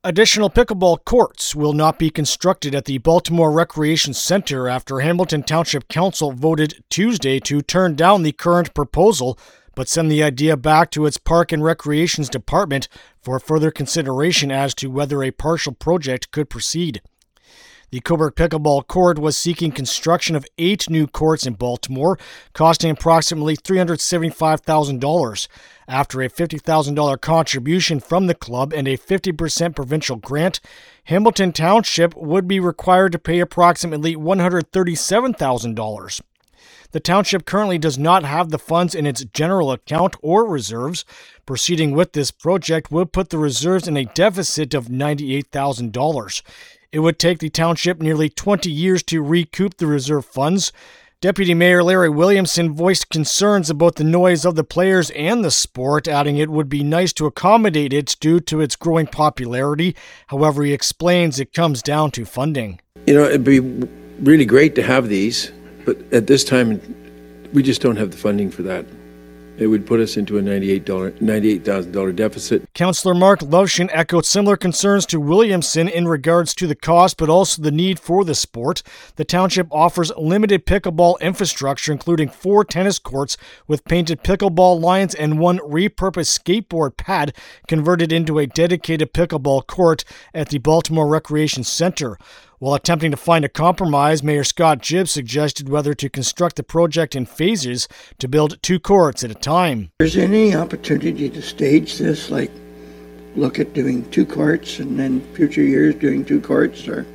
Additional pickleball courts will not be constructed at the Baltimore Recreation Center after Hamilton Township Council voted Tuesday to turn down the current proposal, but send the idea back to its Park and Recreations Department for further consideration as to whether a partial project could proceed. The Cobourg Pickleball Court was seeking construction of 8 new courts in Baltimore, costing approximately $375,000. After a $50,000 contribution from the club and a 50% provincial grant, Hamilton Township would be required to pay approximately $137,000. The township currently does not have the funds in its general account or reserves. Proceeding with this project would put the reserves in a deficit of $98,000. It would take the township nearly 20 years to recoup the reserve funds. Deputy Mayor Larry Williamson voiced concerns about the noise of the players and the sport, adding it would be nice to accommodate it due to its growing popularity. However, he explains it comes down to funding. It'd be really great to have these, but at this time, we just don't have the funding for that. It would put us into a $98,000 deficit. Councillor Mark Lovshin echoed similar concerns to Williamson in regards to the cost, but also the need for the sport. The township offers limited pickleball infrastructure, including 4 tennis courts with painted pickleball lines and 1 repurposed skateboard pad converted into a dedicated pickleball court at the Baltimore Recreation Center. While attempting to find a compromise, Mayor Scott Gibbs suggested whether to construct the project in phases to build 2 courts at a time. Is there any opportunity to stage this, like look at doing 2 courts and then future years doing 2 courts or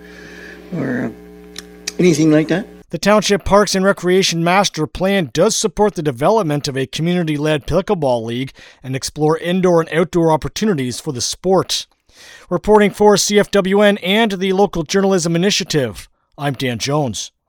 anything like that? The Township Parks and Recreation Master Plan does support the development of a community-led pickleball league and explore indoor and outdoor opportunities for the sport. Reporting for CFWN and the Local Journalism Initiative, I'm Dan Jones.